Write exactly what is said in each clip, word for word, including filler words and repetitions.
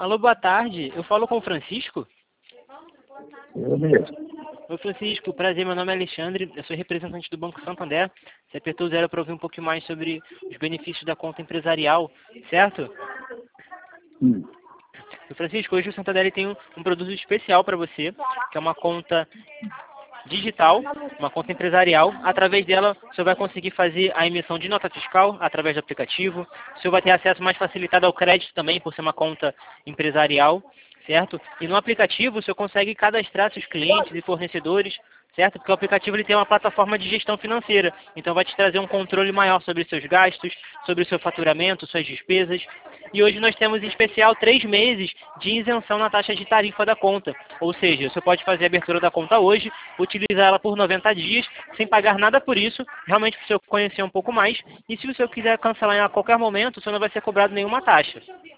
Alô, boa tarde. Eu falo com o Francisco? Eu mesmo. Oi, Francisco. Prazer, meu nome é Alexandre. Eu sou representante do Banco Santander. Você apertou zero para ouvir um pouquinho mais sobre os benefícios da conta empresarial, certo? Hum. Francisco, hoje o Santander tem um, um produto especial para você, que é uma conta digital, uma conta empresarial. Através dela, o senhor vai conseguir fazer a emissão de nota fiscal através do aplicativo. O senhor vai ter acesso mais facilitado ao crédito também, por ser uma conta empresarial, certo? E no aplicativo, o senhor consegue cadastrar seus clientes e fornecedores, certo? Porque o aplicativo ele tem uma plataforma de gestão financeira. Então, vai te trazer um controle maior sobre seus gastos, sobre o seu faturamento, suas despesas. E hoje nós temos, em especial, três meses de isenção na taxa de tarifa da conta. Ou seja, você pode fazer a abertura da conta hoje, utilizar ela por noventa dias, sem pagar nada por isso, realmente para o senhor conhecer um pouco mais. E se o senhor quiser cancelar a qualquer momento, o senhor não vai ser cobrado nenhuma taxa.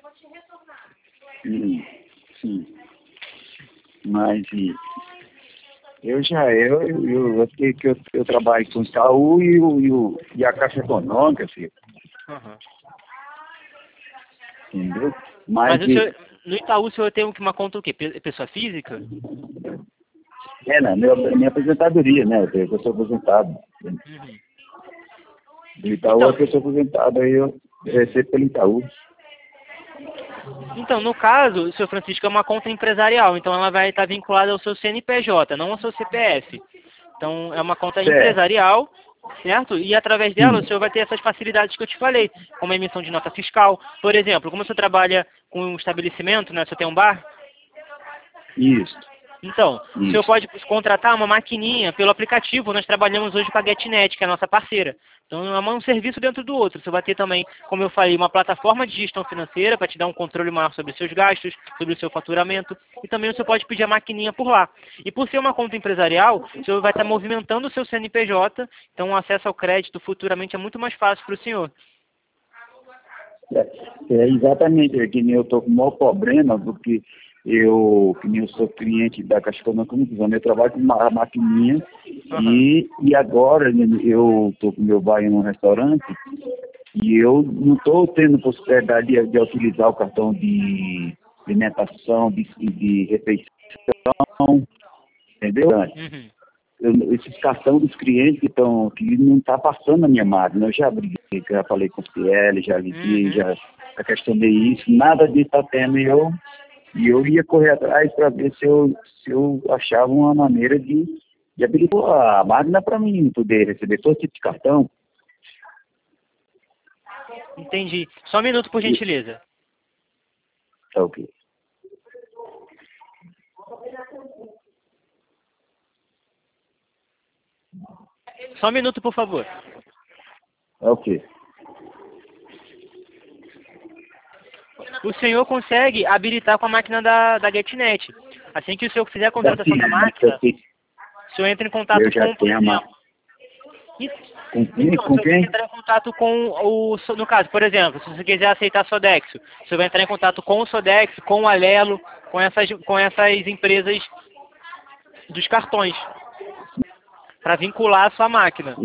Hum. Sim. Mas e, eu já, eu, eu, eu, eu, que eu, eu trabalho com o Itaú e, o, e, o, e a Caixa Econômica, filho. Uhum. Entendeu? Mas, Mas, o senhor, no Itaú o senhor tem uma conta o quê? Pessoa física? é, na minha, minha aposentadoria, né? Eu sou aposentado. Uhum. Do Itaú Então, é que eu sou aposentado, aí eu recebo pelo Itaú. Então, no caso, o senhor Francisco é uma conta empresarial, então ela vai estar vinculada ao seu C N P J, não ao seu C P F. Então, é uma conta Certo. empresarial, certo? E através dela Hum. o senhor vai ter essas facilidades que eu te falei, como a emissão de nota fiscal. Por exemplo, como o senhor trabalha com um estabelecimento, né? O senhor tem um bar? Isso. Então, Isso. o senhor pode contratar uma maquininha pelo aplicativo. Nós trabalhamos hoje com a GetNet, que é a nossa parceira. Então, é um serviço dentro do outro. Você vai ter também, como eu falei, uma plataforma de gestão financeira para te dar um controle maior sobre os seus gastos, sobre o seu faturamento. E também você pode pedir a maquininha por lá. E por ser uma conta empresarial, o senhor vai estar movimentando o seu C N P J. Então, o acesso ao crédito futuramente é muito mais fácil para o senhor. É, é exatamente, é que nem eu estou com o maior problema, porque eu, que nem eu sou cliente da Caixa Econômica, eu trabalho com uma maquininha. Uhum. e, e agora eu estou com meu bar em um restaurante e eu não estou tendo possibilidade de, de utilizar o cartão de alimentação, de, de refeição, entendeu? Uhum. Eu, esses cartões dos clientes que estão aqui não está passando na minha máquina. Eu já briguei, já falei com o C L, já liguei, Uhum. já, já questionei isso, nada disso está tendo. E eu, e eu ia correr atrás para ver se eu, se eu achava uma maneira de, de habilitar a máquina para mim poder receber todo tipo de cartão. Entendi. Só um minuto, por gentileza. Tá ok. Só um minuto, por favor. Ok. O senhor consegue habilitar com a máquina da, da GetNet. Assim que o senhor fizer a contratação da máquina, o senhor entra em contato eu já com, por tenho a exemplo... Com quem? Então, Com o senhor vai quem? entrar em contato com o... No caso, por exemplo, se você quiser aceitar a Sodexo, o senhor vai entrar em contato com o Sodexo, com o Alelo, com essas, com essas empresas dos cartões, para vincular a sua máquina.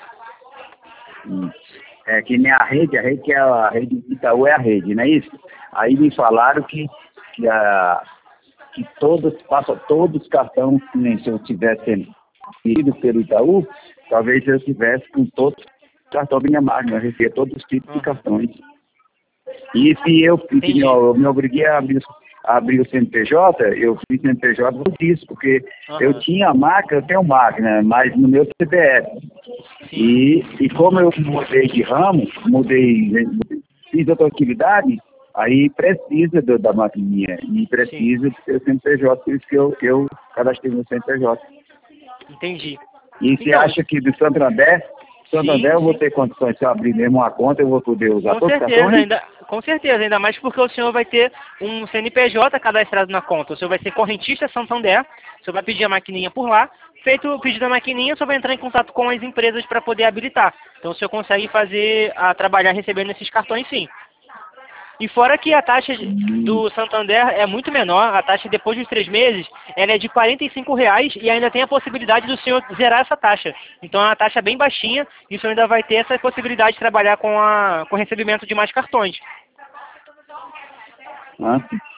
É que nem a rede, a rede que é a rede Itaú é a rede, não é isso? Aí me falaram que, que, a, que todos, passa todos os cartões, que nem se eu tivesse ido pelo Itaú, talvez eu tivesse com todos os cartões da minha máquina, eu recebia todos os tipos Uhum. de cartões. E se eu, se eu, eu me obriguei a abrir, a abrir o C N P J, eu fiz C N P J por isso, porque Uhum. eu tinha máquina, eu tenho máquina, mas no meu C P F. E, e como eu mudei de ramo, mudei, fiz outra atividade, aí precisa do, da maquininha e precisa do seu C N P J, por isso que eu, eu cadastrei no C N P J. Entendi. E você Então, acha que do Santander, Santander sim, eu vou sim. ter condições, se eu abrir mesmo uma conta, eu vou poder usar Com todos os certeza, cartões? ainda, com certeza, ainda mais porque o senhor vai ter um C N P J cadastrado na conta. O senhor vai ser correntista Santander, o senhor vai pedir a maquininha por lá. Feito o pedido da maquininha, o senhor vai entrar em contato com as empresas para poder habilitar. Então o senhor consegue fazer, a trabalhar recebendo esses cartões sim. E fora que a taxa do Santander é muito menor, a taxa depois dos três meses, ela é de quarenta e cinco reais e ainda tem a possibilidade do senhor zerar essa taxa. Então é uma taxa bem baixinha e o senhor ainda vai ter essa possibilidade de trabalhar com, a, com o recebimento de mais cartões. Ah,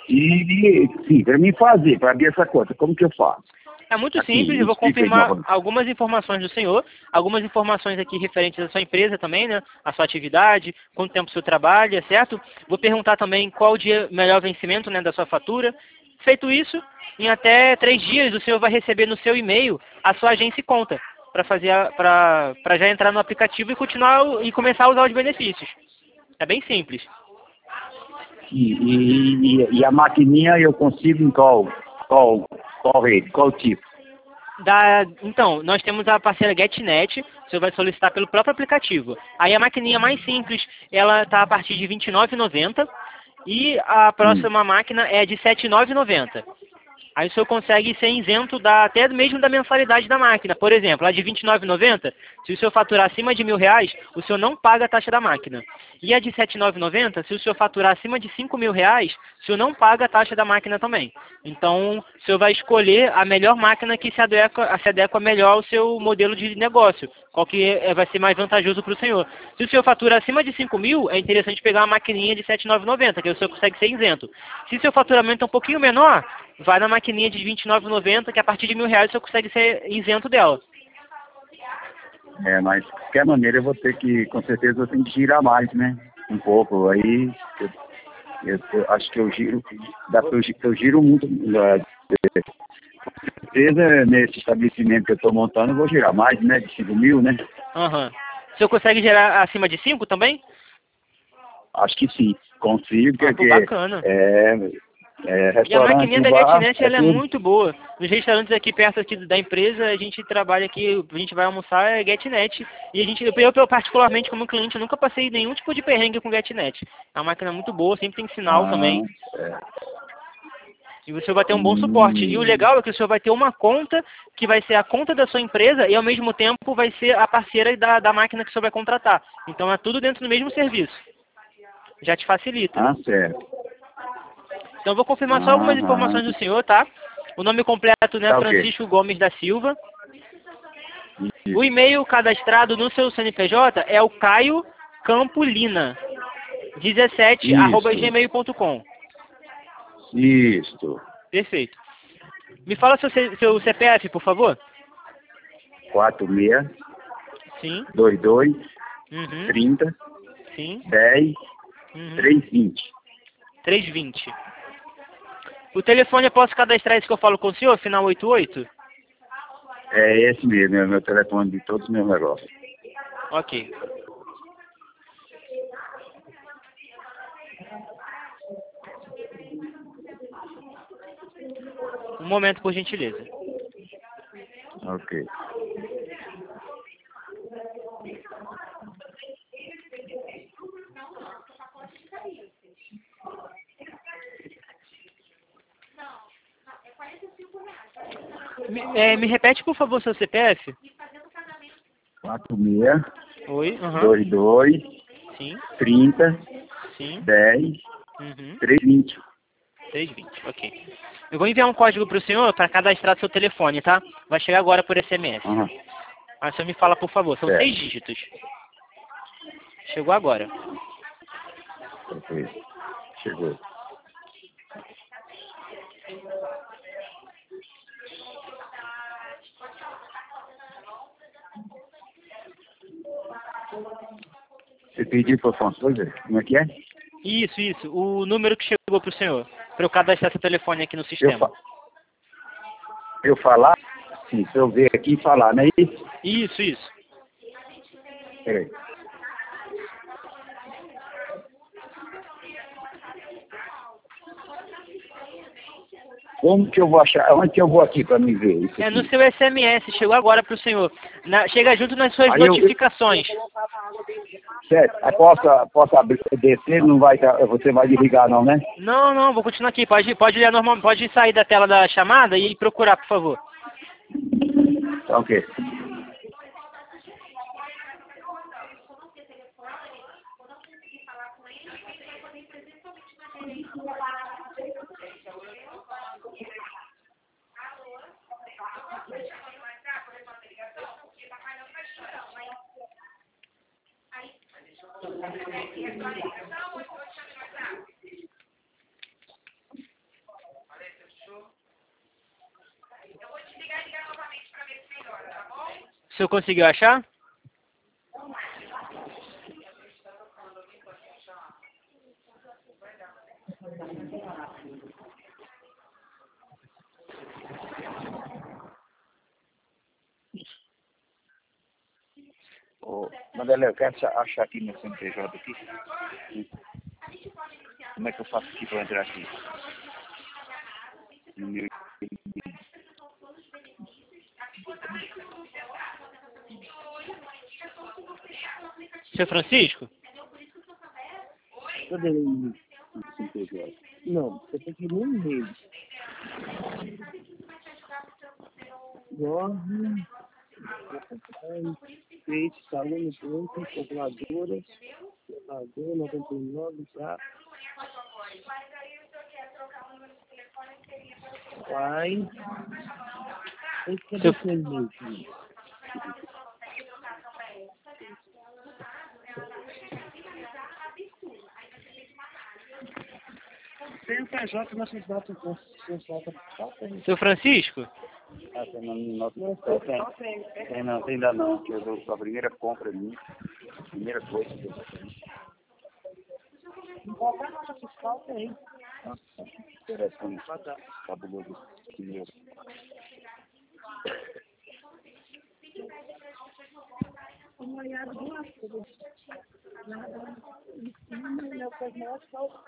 E, sim, para mim fazer, para abrir essa conta, como que eu faço? É muito Aqui, simples, eu vou explica aí, confirmar novamente. algumas informações do senhor, algumas informações aqui referentes à sua empresa também, né? A sua atividade, quanto tempo o senhor trabalha, certo? Vou perguntar também qual o dia melhor vencimento, né, da sua fatura. Feito isso, em até três dias o senhor vai receber no seu e-mail a sua agência e conta, para fazer para já entrar no aplicativo e continuar o- e começar a usar os benefícios. É bem simples. E, e, e, e a maquininha eu consigo em qual, qual, qual rede, qual tipo? Da, então, nós temos a parceira GetNet, o senhor vai solicitar pelo próprio aplicativo. Aí a maquininha mais simples, ela está a partir de vinte e nove reais e noventa centavos e a Hum. próxima máquina é de sete reais e noventa e nove centavos. Aí o senhor consegue ser isento da, até mesmo da mensalidade da máquina. Por exemplo, a de vinte e nove reais e noventa centavos, se o senhor faturar acima de mil reais, o senhor não paga a taxa da máquina. E a de sete reais e noventa e nove centavos, se o senhor faturar acima de cinco mil reais, o senhor não paga a taxa da máquina também. Então, o senhor vai escolher a melhor máquina que se adequa, se adequa melhor ao seu modelo de negócio. Qual que é, vai ser mais vantajoso para o senhor. Se o senhor fatura acima de cinco mil, é interessante pegar uma maquininha de sete reais e noventa centavos, que aí o senhor consegue ser isento. Se seu faturamento é um pouquinho menor, vai na maquininha de vinte e nove reais e noventa centavos, que a partir de mil reais o senhor consegue ser isento dela. É, mas de qualquer maneira eu vou ter que, com certeza eu tenho que girar mais, né? Um pouco. Aí eu, eu- eu acho que eu giro, dá pra eu, gi- eu giro muito. é, Com certeza nesse estabelecimento que eu estou montando eu vou girar mais, né? De cinco mil, né? Aham. O senhor consegue gerar acima de cinco também? Acho que sim, consigo, Ah, pô, porque bacana. é, é, E a restaurante maquininha e da bar GetNet, é ela é tudo. muito boa. Nos restaurantes aqui perto aqui da empresa, a gente trabalha aqui, a gente vai almoçar é GetNet. E a gente, eu, eu particularmente como cliente, eu nunca passei nenhum tipo de perrengue com GetNet. É uma máquina muito boa, sempre tem sinal Ah, também. é. E o senhor vai ter um bom suporte. E o Hum, legal é que o senhor vai ter uma conta que vai ser a conta da sua empresa e ao mesmo tempo vai ser a parceira da, da máquina que o senhor vai contratar. Então é tudo dentro do mesmo serviço. Já te facilita. ah, certo. Então eu vou confirmar só algumas Aham. informações do senhor, tá? O nome completo, né, Tá ok. Francisco Gomes da Silva. O Isso. e-mail cadastrado no seu C N P J é o caio campolina dezessete arroba Isso. gmail ponto com. Isso. Perfeito. Me fala seu, C- seu C P F, por favor. quatro seis, Sim. dois dois, Uhum. trinta, Sim. dez, Uhum. três vinte. trezentos e vinte. O telefone eu posso cadastrar esse que eu falo com o senhor, final oitenta e oito? É esse mesmo, é o meu telefone de todos os meus negócios. Ok. Um momento, por gentileza. Ok. Me, é, me repete, por favor, seu C P F. quatro seis, Oi. Aham. dois dois, Sim. trinta, Sim. dez, Uhum. três vinte. trezentos e vinte, ok. Eu vou enviar um código para o senhor para cadastrar seu telefone, tá? Vai chegar agora por S M S. Aham. Mas o senhor me fala, por favor, são seis Certo. dígitos. Chegou agora. Ok. Chegou. Você pediu para uma coisa? Como é que é? Isso, isso. O número que chegou para o senhor. Para eu cadastrar seu telefone aqui no Eu, sistema. fa eu falar? Sim, se eu ver aqui e falar, não é isso? Isso, isso. Peraí. Como que eu vou achar? Onde que eu vou aqui para me ver isso É no aqui? seu S M S. Chegou agora para o senhor. Na- chega junto nas suas Aí eu, eu notificações. certo, aí posso, posso abrir, descer, não vai, tá- você vai desligar não, né? Não, não, vou continuar aqui. Pode, pode olhar normal, pode sair da tela da chamada e procurar, por favor. Tá ok. senhor conseguiu achar? Ô, Mandela, eu quero achar aqui meu C N P J aqui. Como é que eu faço aqui para entrar aqui? No meu... Seu Francisco? Cadê o C N P J? Não, você tem que ir no e-mail. Jorge, Peixe, Salão, Ponto, Calculadora, Calculadora, noventa e nove, tá? Vai. Tem que Seu... cadê seu e-mail, filho? Tem o P J na cidade, na cidade, só tem. Seu Francisco? Ah, tem na minha nota. Não, tem. Tem não, tem ainda não, que eu dou a primeira compra minha. Primeira coisa que eu tenho. Qualquer nota fiscal tem. Nossa, interessante. Cabuloso. Amanhã duas coisas. Nada. Meu cosmético.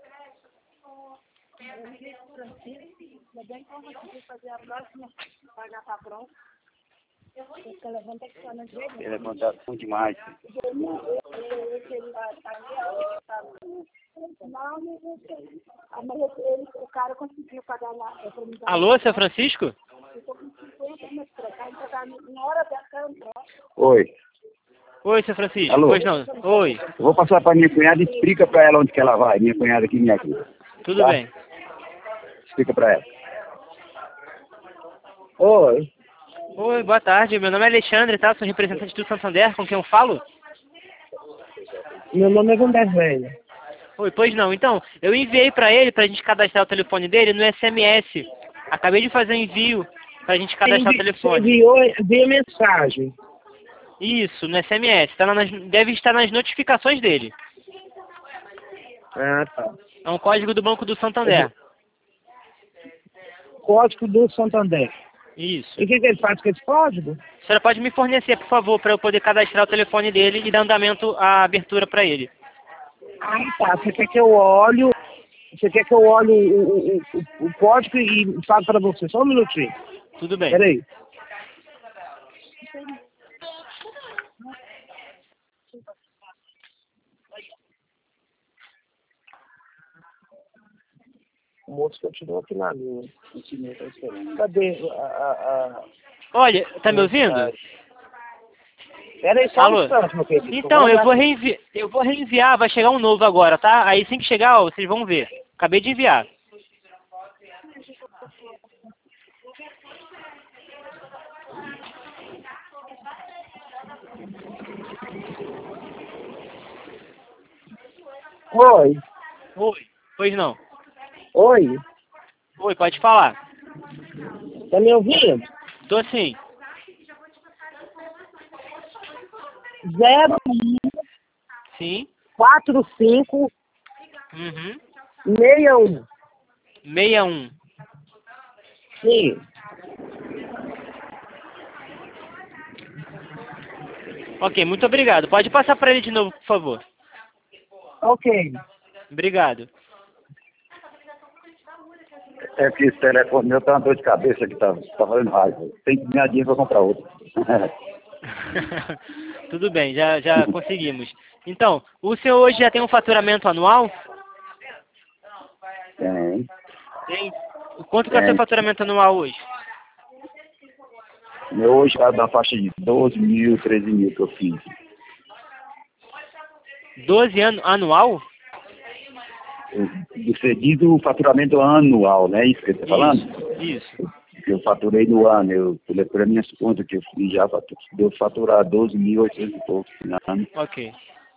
Eu liguei para o Francisco, ainda bem que eu consegui fazer a próxima, pagar para a pronta. Porque levanta que está na direita. Ele levanta muito demais. O cara conseguiu pagar lá. Alô, seu Francisco? Oi. Oi, seu Francisco. Alô? Pois não. Oi. Eu vou passar para minha cunhada e explica para ela onde que ela vai. Minha cunhada aqui, minha aqui. Tudo Tá? bem. Explica para ela. Oi. Oi, boa tarde. Meu nome é Alexandre, tá? Sou representante do Santander, com quem eu falo? Meu nome é Vanderlei. Oi, pois não. Então, eu enviei para ele, para a gente cadastrar o telefone dele no S M S. Acabei de fazer um envio para a gente cadastrar o telefone. Você enviou via mensagem. Isso, no S M S. Tá nas, deve estar nas notificações dele. Ah, tá. É um código do Banco do Santander. Código do Santander. Isso. E o que, que ele faz com esse código? A senhora pode me fornecer, por favor, para eu poder cadastrar o telefone dele e dar andamento à abertura para ele. Ah, tá. Você quer que eu olhe, você quer que eu olhe o, o, o, o código e falo para você? Só um minutinho. Tudo bem. Peraí. O moço continua aqui na linha. Cadê a... a, a... Olha, tá me ouvindo? Peraí, só Alô? um instante, meu querido. Então, eu vou, reenvi eu vou reenviar, vai chegar um novo agora, tá? Aí assim que chegar, ó, vocês vão ver. Acabei de enviar. Oi. Oi. Pois não. Oi. Oi, pode falar. Tá me ouvindo? Tô sim. Zero Sim. quatro cinco Uhum. seis um. sessenta e um. Sim. Ok, muito obrigado. Pode passar para ele de novo, por favor. Ok. Obrigado. É que esse telefone meu tá uma dor de cabeça que tá, tá fazendo raiva. Tem que ganhar dinheiro para comprar outro. Tudo bem, já, já conseguimos. Então, o senhor hoje já tem um faturamento anual? Tem. Tem. Quanto que é o seu faturamento anual hoje? Meu hoje está na faixa de doze mil, treze mil que eu fiz. doze anos anual? Você diz o faturamento anual, né? Isso que você está falando? Isso. Que eu faturei no ano, eu falei para minhas contas que eu fiz já, deu faturar doze mil e oitocentos e poucos no ano. Ok.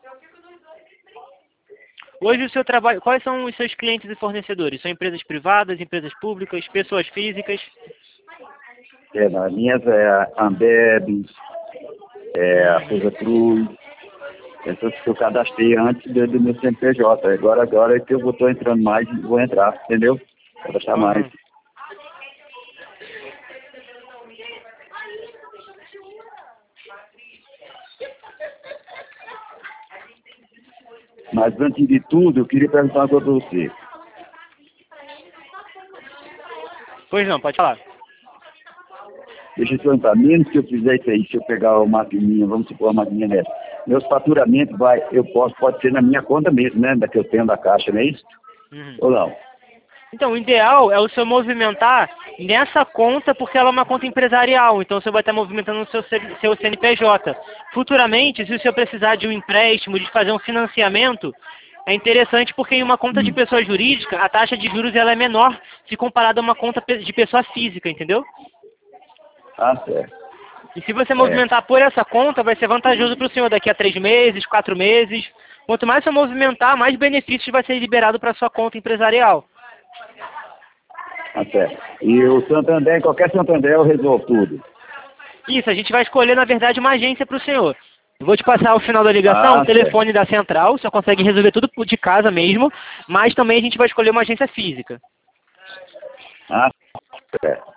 Hoje o seu trabalho, quais são os seus clientes e fornecedores? São empresas privadas, empresas públicas, pessoas físicas? É, as minhas é a Ambev, é, a Souza Cruz, essas que eu cadastrei antes do, do meu C N P J. Agora, agora é que eu estou entrando mais e vou entrar, entendeu? Cadastrar Uhum. mais. Mas antes de tudo, eu queria perguntar uma coisa para você. Pois não, pode falar. Deixa eu te perguntar, mesmo que eu fizer isso aí, se eu pegar uma maquininha, vamos supor uma maquininha dessa, meus faturamentos vai, eu posso, pode ser na minha conta mesmo, né? Da que eu tenho da caixa, não é isso? Uhum. Ou não? Então, o ideal é o seu movimentar nessa conta, porque ela é uma conta empresarial, então você vai estar movimentando no seu, C- seu C N P J. Futuramente, se o senhor precisar de um empréstimo, de fazer um financiamento, é interessante porque em uma conta de Hum. pessoa jurídica, a taxa de juros ela é menor se comparada a uma conta pe- de pessoa física, entendeu? Ah, certo. E se você É. movimentar por essa conta, vai ser vantajoso para o senhor daqui a três meses, quatro meses. Quanto mais você movimentar, mais benefícios vai ser liberado para a sua conta empresarial. Ah, certo. E o Santander, qualquer Santander eu resolvo tudo. Isso, a gente vai escolher, na verdade, uma agência para o senhor. Eu vou te passar ao final da ligação Ah, o telefone da central, você consegue resolver tudo de casa mesmo, mas também a gente vai escolher uma agência física. Ah, certo.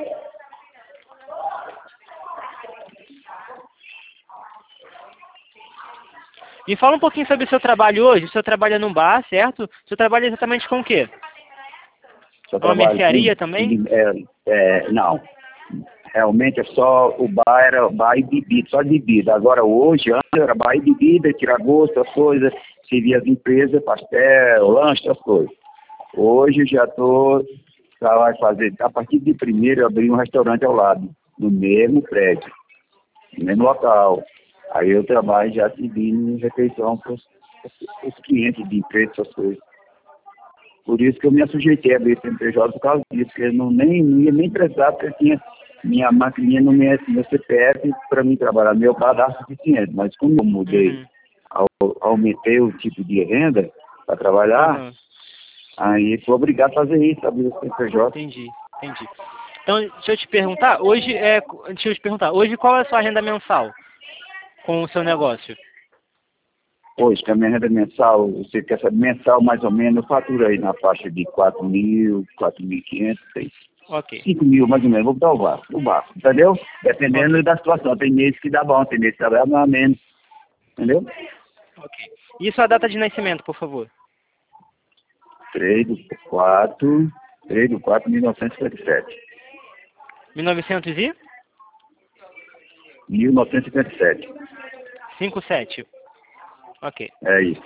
Me fala um pouquinho sobre o seu trabalho hoje. O senhor trabalha num bar, certo? O senhor trabalha exatamente com o quê? Só Uma trabalho mercearia com, também? é, é, não. Realmente é só, o bar era bar e bebida, só bebida. Agora hoje, antes era bar e bebida, tirar gosto, as coisas, servir as empresas, pastel, lanche, as coisas. Hoje já estou, já vai fazer, a partir de primeiro eu abri um restaurante ao lado, no mesmo prédio, no mesmo local. Aí eu trabalho já servindo refeição para os clientes de empresa, essas coisas. Por isso que eu me sujeitei a abrir C N P J por causa disso, porque eu não, nem, não ia nem precisar, porque eu tinha minha maquininha no meu, meu C P F para mim trabalhar. Meu cadastro suficiente, mas como eu mudei, Uhum. ao, aumentei o tipo de renda para trabalhar, Uhum. aí fui obrigado a fazer isso, abrir o C N P J. Entendi, entendi. Então, deixa eu te perguntar, hoje é, deixa eu te perguntar, hoje qual é a sua renda mensal com o seu negócio? Hoje, que a minha renda mensal, você quer saber, mensal mais ou menos, eu faturo aí na faixa de quatro mil, quatro mil e quinhentos, Ok. cinco mil mais ou menos, vou botar o básico, o básico, entendeu? Dependendo Ok. da situação, tem meses que dá bom, tem meses que dá mais menos, entendeu? Ok. E sua data de nascimento, por favor? três do quatro, três do quatro de mil novecentos e cinquenta e sete. mil e novecentos e mil novecentos e cinquenta e sete. cinquenta e sete. Ok. É isso.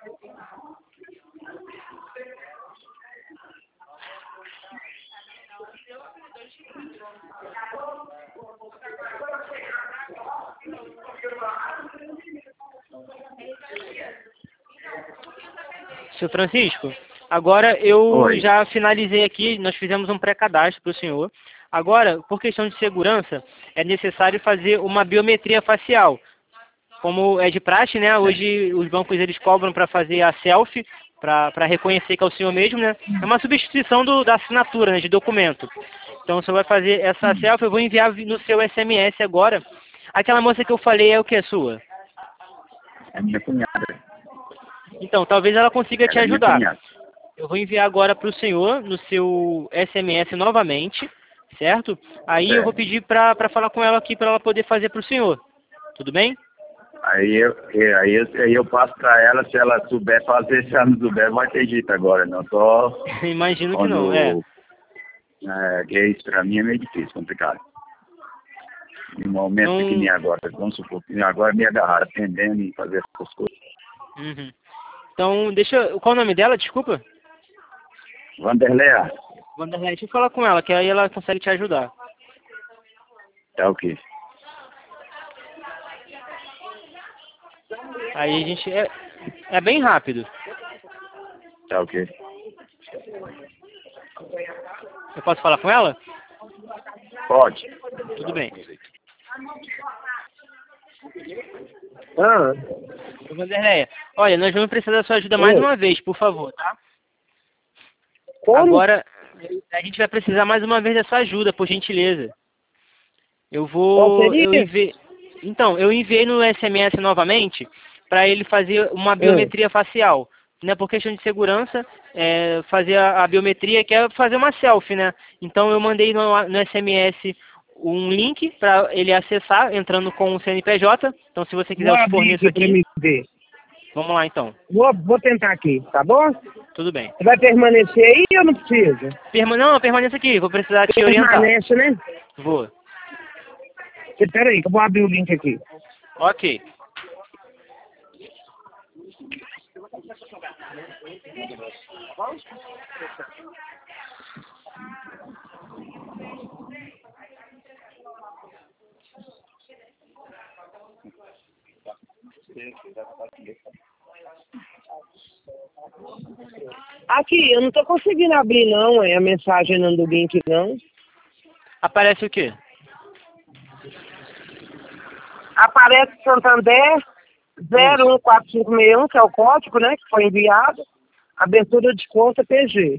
Seu Francisco, agora eu Oi. já finalizei aqui, nós fizemos um pré-cadastro para o senhor. Agora, por questão de segurança, é necessário fazer uma biometria facial. Como é de praxe, né? Hoje os bancos eles cobram para fazer a selfie, para reconhecer que é o senhor mesmo, né? É uma substituição do, da assinatura, né, de documento. Então o senhor vai fazer essa selfie, eu vou enviar no seu S M S agora. Aquela moça que eu falei é o que, sua? É minha cunhada. Então, talvez ela consiga te Ela é minha ajudar. cunhada. Eu vou enviar agora para o senhor no seu S M S novamente, certo? Aí eu vou Certo. pedir para falar com ela aqui para ela poder fazer para o senhor. Tudo bem? Aí eu, é, aí eu, aí eu passo para ela, se ela souber fazer, se ela não souber, vai ter jeito agora. Não só Imagino que não, é. quando. É, que isso para mim é meio difícil, complicado. Em um momento Então, que nem agora, vamos supor, que nem agora me agarraram atendendo e fazer essas coisas. uhum. Então, deixa eu... Qual o nome dela, desculpa? Vanderlei, Vanderlei, deixa eu falar com ela, que aí ela consegue te ajudar. tá o quê? Aí a gente... É, é bem rápido. Tá o quê? Eu posso falar com ela? Pode. Tudo bem. Ah, Ô, Vanderlei, olha, nós vamos precisar da sua ajuda mais oi. uma vez, por favor, tá? Como? Agora, a gente vai precisar mais uma vez da sua ajuda, por gentileza. Eu Qual vou... seria? Eu envi... Então, eu enviei no S M S novamente para ele fazer uma biometria facial. Né, por questão de segurança, é, fazer a, a biometria, que é fazer uma selfie, né? Então eu mandei no, no S M S um link para ele acessar, entrando com o C N P J. Então se você quiser Vou eu te abrir forneço aqui para aqui. me ver. Vamos lá então. Vou, vou tentar aqui, tá bom? Tudo bem. Você vai permanecer aí ou não precisa? Perma não, permaneça aqui, vou precisar te orientar. Permanece, né? Vou. Espera aí, que eu vou abrir o link aqui. Ok. Aqui, eu não tô conseguindo abrir não, é a mensagem não do link não. Aparece o quê? Aparece Santander zero um quatro cinco seis um, que é o código, né, que foi enviado. Abertura de conta P G.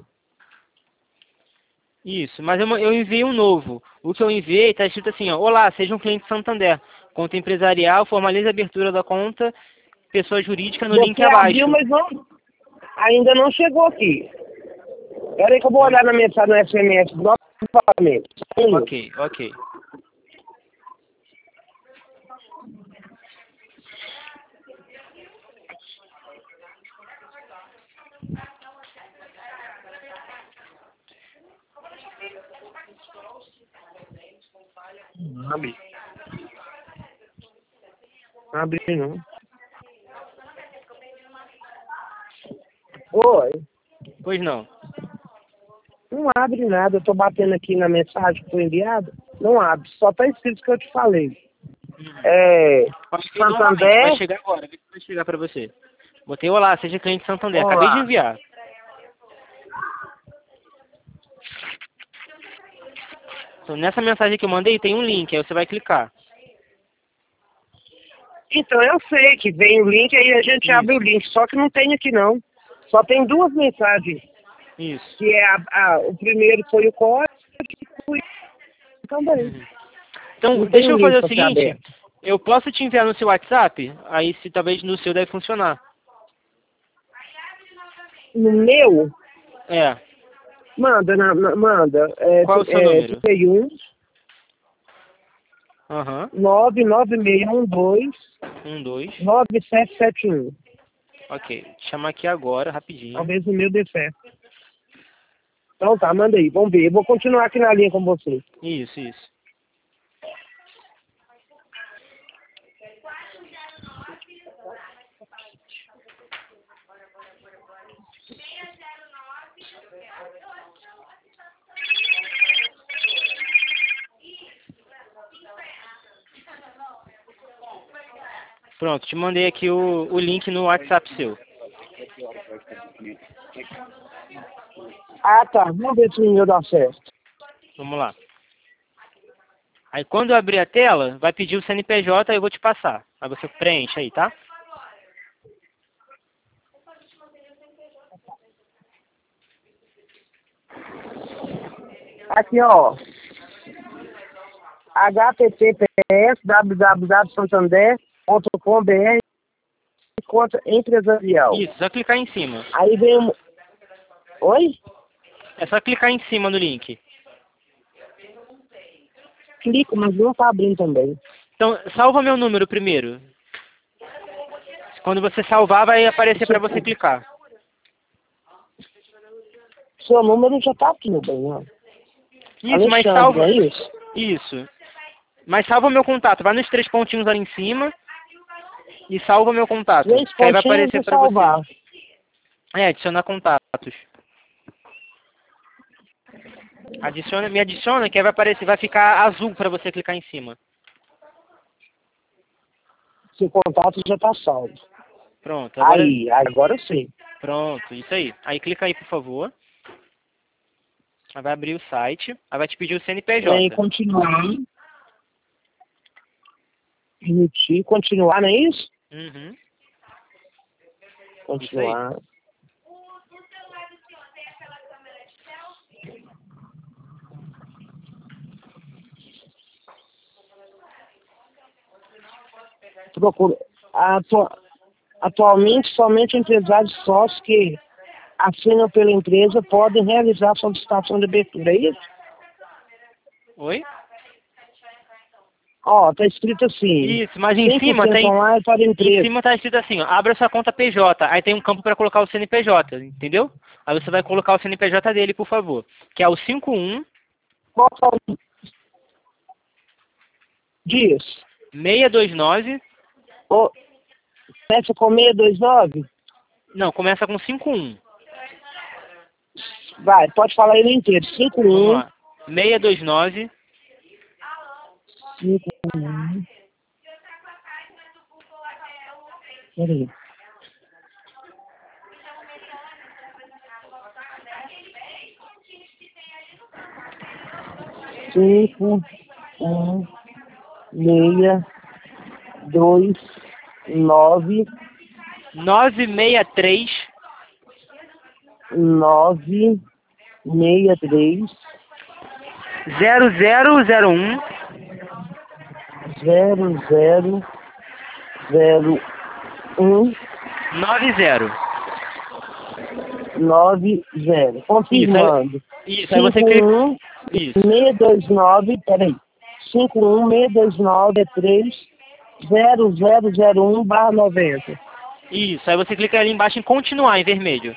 Isso, mas eu, ma- eu enviei um novo. O que eu enviei está escrito assim, ó, olá, seja um cliente Santander. Conta empresarial, formalize a abertura da conta, pessoa jurídica no link Você abriu, abaixo. mas não, ainda não chegou aqui. Espera aí que eu vou olhar na mensagem no S M S novamente. Só um minuto. Ok, ok. Não abri. Não abri não. Oi. Pois não. Não abre nada. Eu tô batendo aqui na mensagem que foi enviada. Não abre. Só tá escrito o que eu te falei. É, Acho que novamente, vai Santander. chegar agora, vê se vai chegar para você. Botei olá, seja cliente Santander. Olá. Acabei de enviar. Então, nessa mensagem que eu mandei tem um link, aí você vai clicar. Então eu sei que vem o link, aí a gente Isso. abre o link. Só que não tem aqui não. Só tem duas mensagens. Isso. Que é a, a- o primeiro foi o código e também. Uhum. Então, Não tem deixa um eu fazer link o pra ser seguinte, aberto. eu posso te enviar no seu WhatsApp, aí se talvez no seu deve funcionar. No meu, É. manda, na, na- manda. É, Qual é o seu é, número? trinta e um, Aham. nove nove seis um dois, Um, dois. nove sete sete um. Ok. Te chamar aqui agora, rapidinho. Talvez o meu dê certo. Então tá, manda aí, vamos ver. Eu vou continuar aqui na linha com você. Isso, isso. Pronto, te mandei aqui o, o link no WhatsApp seu. Ah tá, vamos ver se o meu dá certo. Vamos lá. Aí quando eu abrir a tela, vai pedir o C N P J e eu vou te passar. Aí você preenche aí, tá? Aqui ó. H T T P S w w w ponto santander ponto com ponto b r conta empresarial. Isso, só clicar em cima. Aí vem um... Oi? É só clicar em cima no link. Clico, mas não tá abrindo também. Então, salva meu número primeiro. Quando você salvar, vai aparecer para você clicar. Seu número já tá aqui no banheiro. Isso, mas Alexandre, salva... não é isso? Isso. Mas salva meu contato. Vai nos três pontinhos ali em cima e salva meu contato. Três Que aí vai pontinhos aparecer de para salvar. você. É, adicionar contatos. Adiciona, me adiciona que aí vai aparecer, vai ficar azul para você clicar em cima. Seu contato já tá salvo. Pronto, agora... Aí, agora sim. Pronto, isso aí. Aí clica aí, por favor. Aí vai abrir o site. Aí vai te pedir o C N P J. Vem continuar. Emitir, continuar, não é isso? Uhum. Continuar. Procura. Atu, atualmente, somente empresários sócios que assinam pela empresa podem realizar a solicitação de abertura, é isso? Oi? Ó, tá escrito assim. Isso, mas em cima tem... online para a Em empresa. cima tá escrito assim, ó, abra sua conta P J. Aí tem um campo para colocar o C N P J, entendeu? Aí você vai colocar o C N P J dele, por favor. Que é o cinco um Qual que é o... Dias. seis dois nove. Ô, começa com seis dois nove? Não, começa com cinco um. Vai, pode falar ele inteiro. cinco Vamos um. lá. seis dois nove. cinco um. Peraí. Cinco, um, meia, dois, nove, nove seis três. nove, meia, três, zero zero zero um. zero, zero, zero, um, nove zero. nove, zero. Confirmando. Isso, aí você clica... um, Isso. seis dois nove, peraí. cinco um, seis dois nove, três, zero zero zero um barra noventa. Isso, aí você clica ali embaixo em continuar, em vermelho.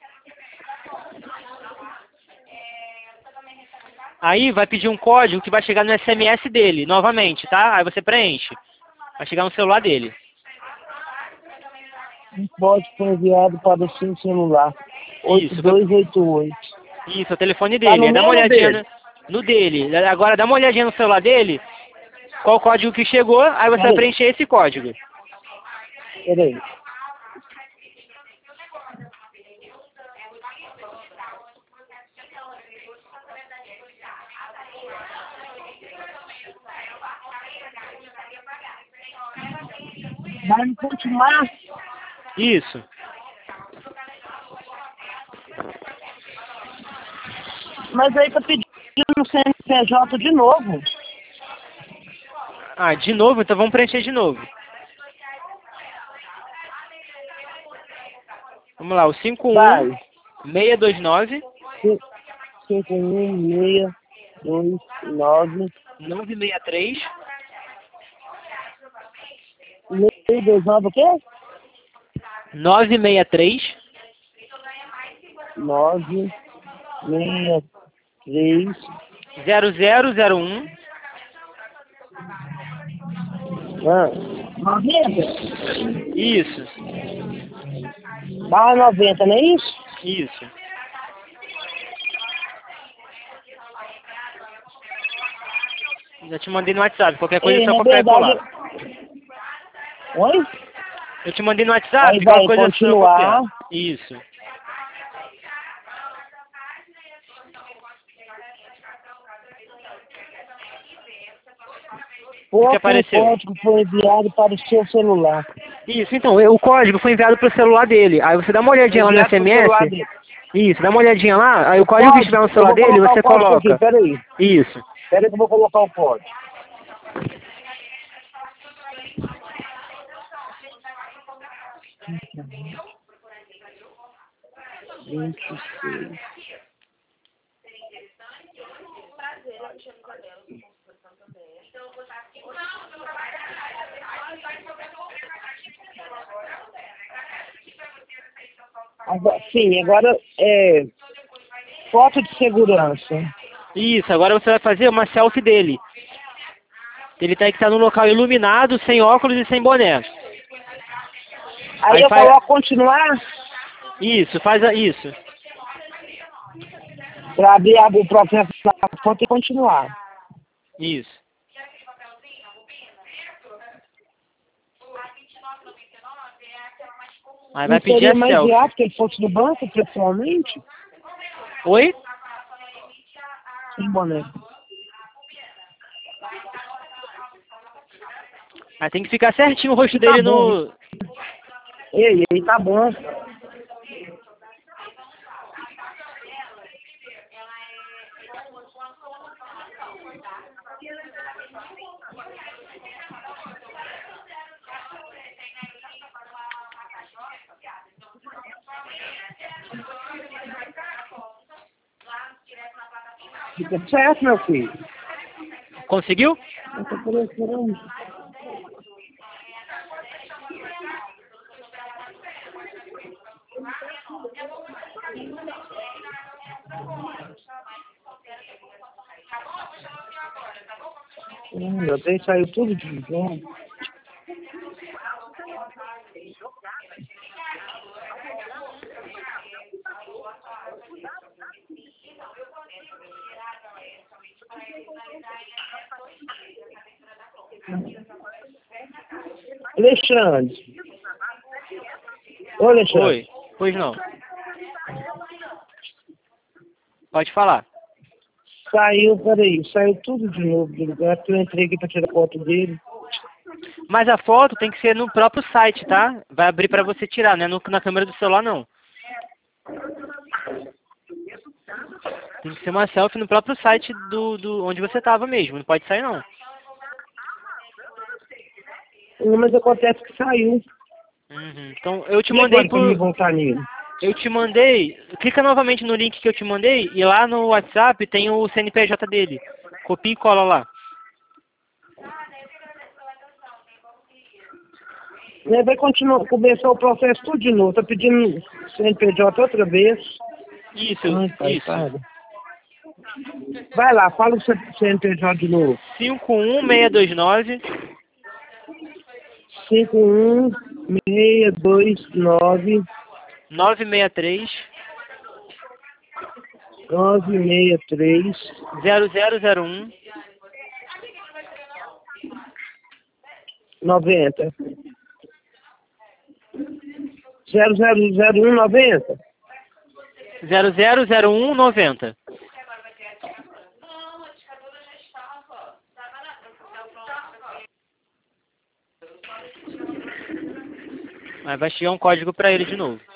Aí vai pedir um código que vai chegar no S M S dele, novamente, tá? Aí você preenche. Vai chegar no celular dele. Um código foi enviado para o seu celular. Isso, oito dois oito oito. Isso, é o telefone Tá dele. no Dá uma meu olhadinha dele? no, no dele. Agora dá uma olhadinha no celular dele, qual o código que chegou, aí você vai Peraí. preencher esse código. Peraí. Vai me continuar? Isso. Mas aí tá pedindo o C N P J de novo. Ah, de novo? Então vamos preencher de novo. Vamos lá, o cinco um Vai. seis dois nove. cinco um seis dois nove. nove seis três. seis dois nove o quê? nove seis três. nove seis três. zero zero zero um. Ah, noventa? Isso. Barra noventa, não é isso? Isso. Já te mandei no WhatsApp. Qualquer coisa é Ei, só na copiar e verdade... colar. Oi? Eu te mandei no WhatsApp. Aí Qualquer vai coisa é só continuar. copiar. Isso. O que apareceu? código foi enviado para o seu celular. Isso, então, o código foi enviado pro celular dele. Aí você dá uma olhadinha lá no Enviado pro S M S. celular dele. Isso, dá uma olhadinha lá. Aí o código que estiver no Eu celular vou dele, colocar você o código coloca. aqui, peraí. Isso. Peraí que eu vou colocar o código. vinte e seis. Agora, sim, agora é foto de segurança. Isso, agora você vai fazer uma selfie dele. Ele tem que estar num local iluminado, sem óculos e sem boné. Aí, Aí eu faz- coloco continuar Isso, faz a... isso. para abrir a- o processo da foto e continuar. Isso. Aí vai Não pedir seria a mais selfie. viável que ele fosse no banco pessoalmente? Oi? Sem boné. Aí tem que ficar certinho o rosto Tá dele bom. no... Ei, aí tá bom. Fica certo, meu filho. Conseguiu? Eu tô procurando. Hum, meu Deus, saiu tudo de novo. Alexandre. Ô, Alexandre. Oi. Pois não. Pode falar. Saiu, peraí, saiu tudo de novo do lugar, que eu entrei aqui pra tirar foto dele. Mas a foto tem que ser no próprio site, tá? Vai abrir pra você tirar, não é no, na câmera do celular, não. Tem que ser uma selfie no próprio site do, do onde você tava mesmo. Não pode sair, não. Não, mas acontece que saiu. Uhum. Então, eu te E mandei agora pra me por... voltar nele? Eu te mandei... Clica novamente no link que eu te mandei e lá no WhatsApp tem o C N P J dele. Copia e cola lá. Ele vai continuar, começar o processo tudo de novo. Tá pedindo C N P J outra vez. Isso, Ai, pai, isso. para. Vai lá, fala o C N P J de novo. cinco um seis dois nove cinco um seis dois nove nove seis três nove seis três zero zero zero um noventa. zero zero zero um noventa. zero zero zero um noventa. Aí vai chegar um código pra ele de novo.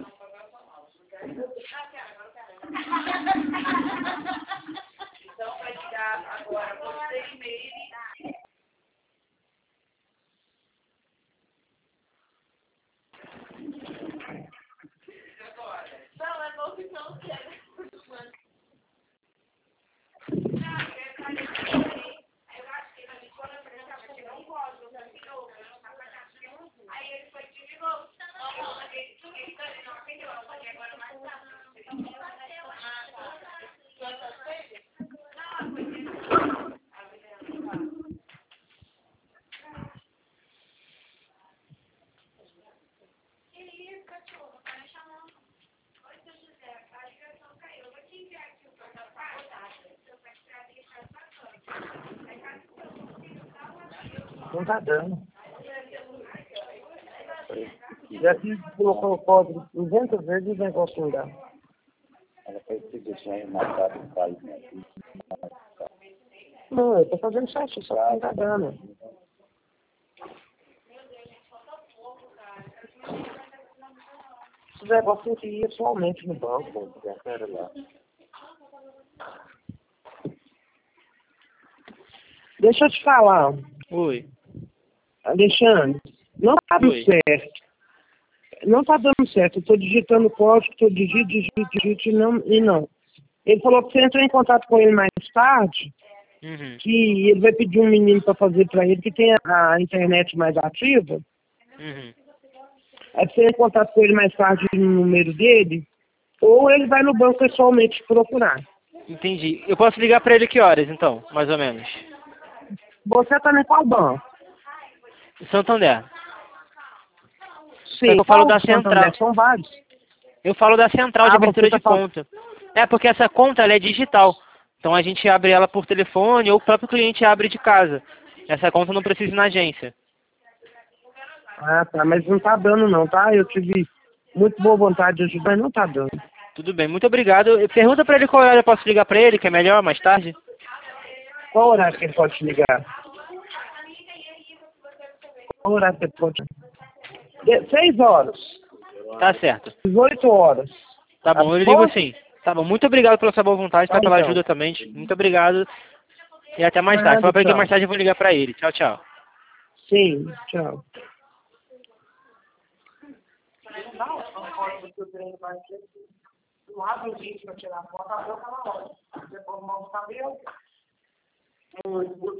Não tá dando. Já que colocou o código duzentas vezes o negócio não dá. Ela fez se deixar aí marcado o pai, né? Não, eu tô fazendo certo, só que não tá dando. Esse negócio tem que ir atualmente no banco, já quero lá. Deixa eu te falar, Oi. Alexandre, não tá dando Oi. certo. Não tá dando certo. Eu tô digitando o código, tô digito, digito, digito e não, e não. Ele falou que você entrou em contato com ele mais tarde, Uhum. que ele vai pedir um menino para fazer para ele que tem a, a internet mais ativa. Uhum. Aí você entra em contato com ele mais tarde no número dele, ou ele vai no banco pessoalmente procurar. Entendi. Eu posso ligar pra ele que horas, então? Mais ou menos. Você tá em qual banco? Santander. Sim, eu falo qual da Santander? central. São vários. Eu falo da central de Ah, abertura você tá de falando. conta. É, porque essa conta ela é digital. Então a gente abre ela por telefone ou o próprio cliente abre de casa. Essa conta não precisa ir na agência. Ah, tá, mas não tá dando não, tá? Eu tive muito boa vontade de ajudar, mas não tá dando. Tudo bem, muito obrigado. Pergunta pra ele qual horário eu posso ligar pra ele, que é melhor, mais tarde. Qual horário que ele pode te ligar? Qual horário que ele pode De- Seis horas. Tá certo. dezoito horas. Tá Tá bom, eu bom? ligo sim. Tá bom, muito obrigado pela sua boa vontade, Tá, pela então. ajuda também. Muito obrigado. E até mais tarde. Nada, Fala pra ele que tchau. mais tarde eu vou ligar pra ele. Tchau, tchau. Sim, tchau. não abre o vídeo para tirar a foto, a boca na hora. Você põe o cabelo, muito